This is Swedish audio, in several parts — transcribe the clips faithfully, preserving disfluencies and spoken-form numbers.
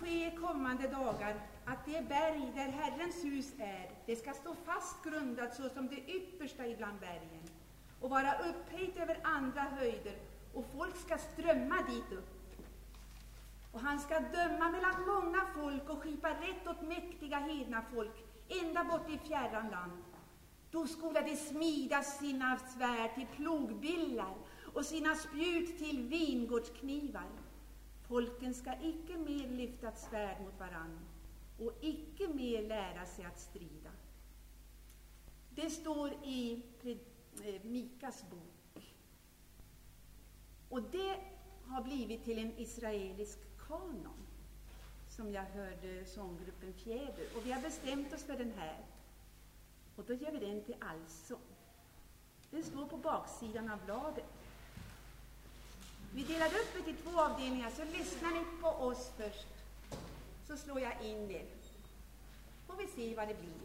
ske i kommande dagar att det berg där Herrens hus är, det ska stå fast grundat så som det yppersta ibland bergen och vara upphöjt över andra höjder, och folk ska strömma dit upp. Och han ska döma mellan många folk och skipa rätt åt mäktiga hedna folk ända bort i fjärran land. Då skola de smida sina svärd till plogbillar och sina spjut till vingårdsknivar. Folken ska icke mer lyfta ett svärd mot varann och icke mer lära sig att strida. Det står i Mikas bok. Och det har blivit till en israelisk kanon som jag hörde sånggruppen Fjäder. Och vi har bestämt oss för den här. Och då gör vi den till allsång. Det står på baksidan av bladet. Vi delar upp det i två avdelningar, så lyssnar ni på oss först. Så slår jag in det. Får vi se vad det blir.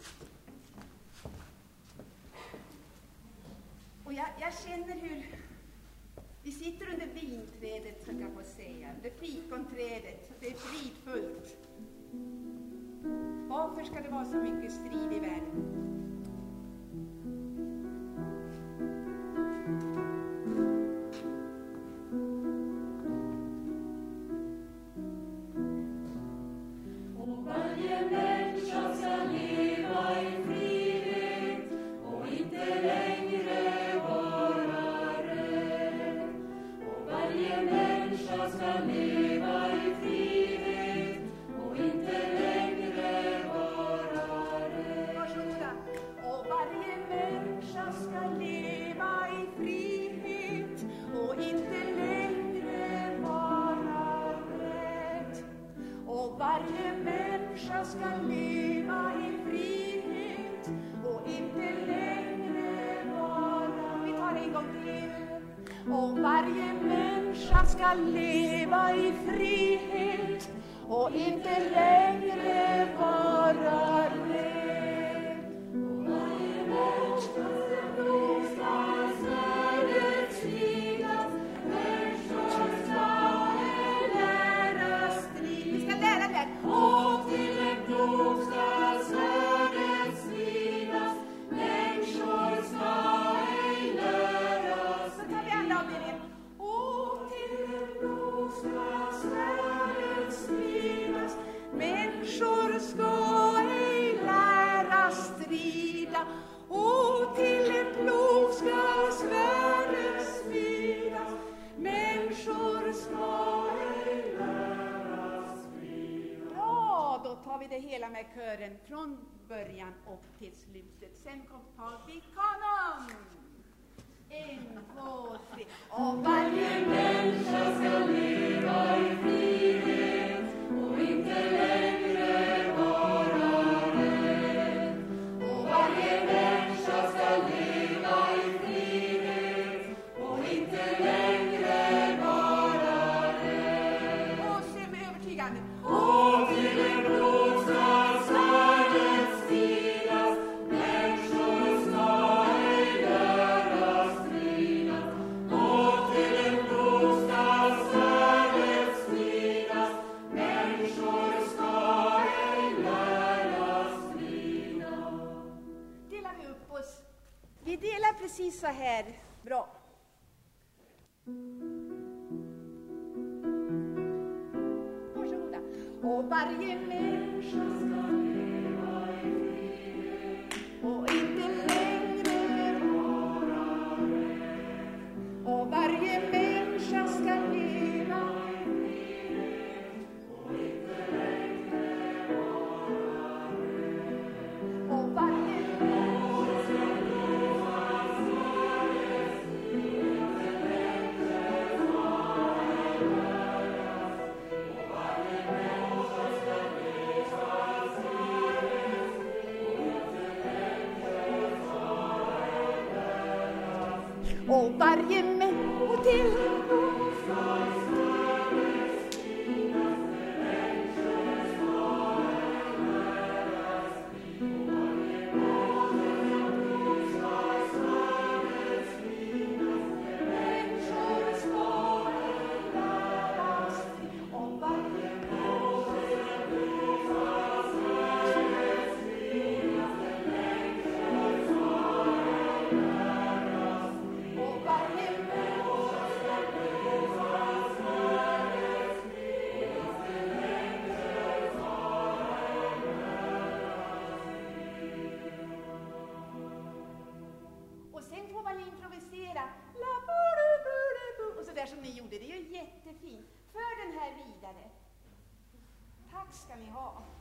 Och jag, jag känner hur vi sitter under vinträdet, så jag får säga. Under fikonträdet. Det är fridfullt. Varför ska det vara så mycket strid i världen? Leva i frihet och inte längre vara rädd. Och varje människa ska svärdet svidas, människor ska lära strid. Vi ska lära det. Och till en plog ska svärdet svidas, människor ska ej lära strid. Så tar vi alla av det. Människor ska ej lära strida, och till en plog ska svärdet smidas. Människor ska ej lära strida. Ja, då tar vi det hela med kören från början upp till slutet. Sen tar vi kanon. En, två, tre. Och varje människa ska leva i frihet och inte längre vara rädd. Och varje människa ska leva i frihet och inte längre vara rädd. Och se med övertygande. Och till en plog ska svärdet svidas, människor ska ej lära strida. Och till en plog ska svärdet svidas, människor ska ej lära strida. Delar vi upp oss. Vi delar precis så här. Bra. Varsågoda. Och varje människa ska leva i frihet och inte längre vara rädd. Och varje människa ska leva i frihet och inte längre vara rädd. Och varje människa ska leva i frihet och inte längre vara rädd. Och varje människa ska leva i frihet och inte längre vara rädd. Och varje människa till och varje jättefin. För den här vidare. Tack ska ni ha.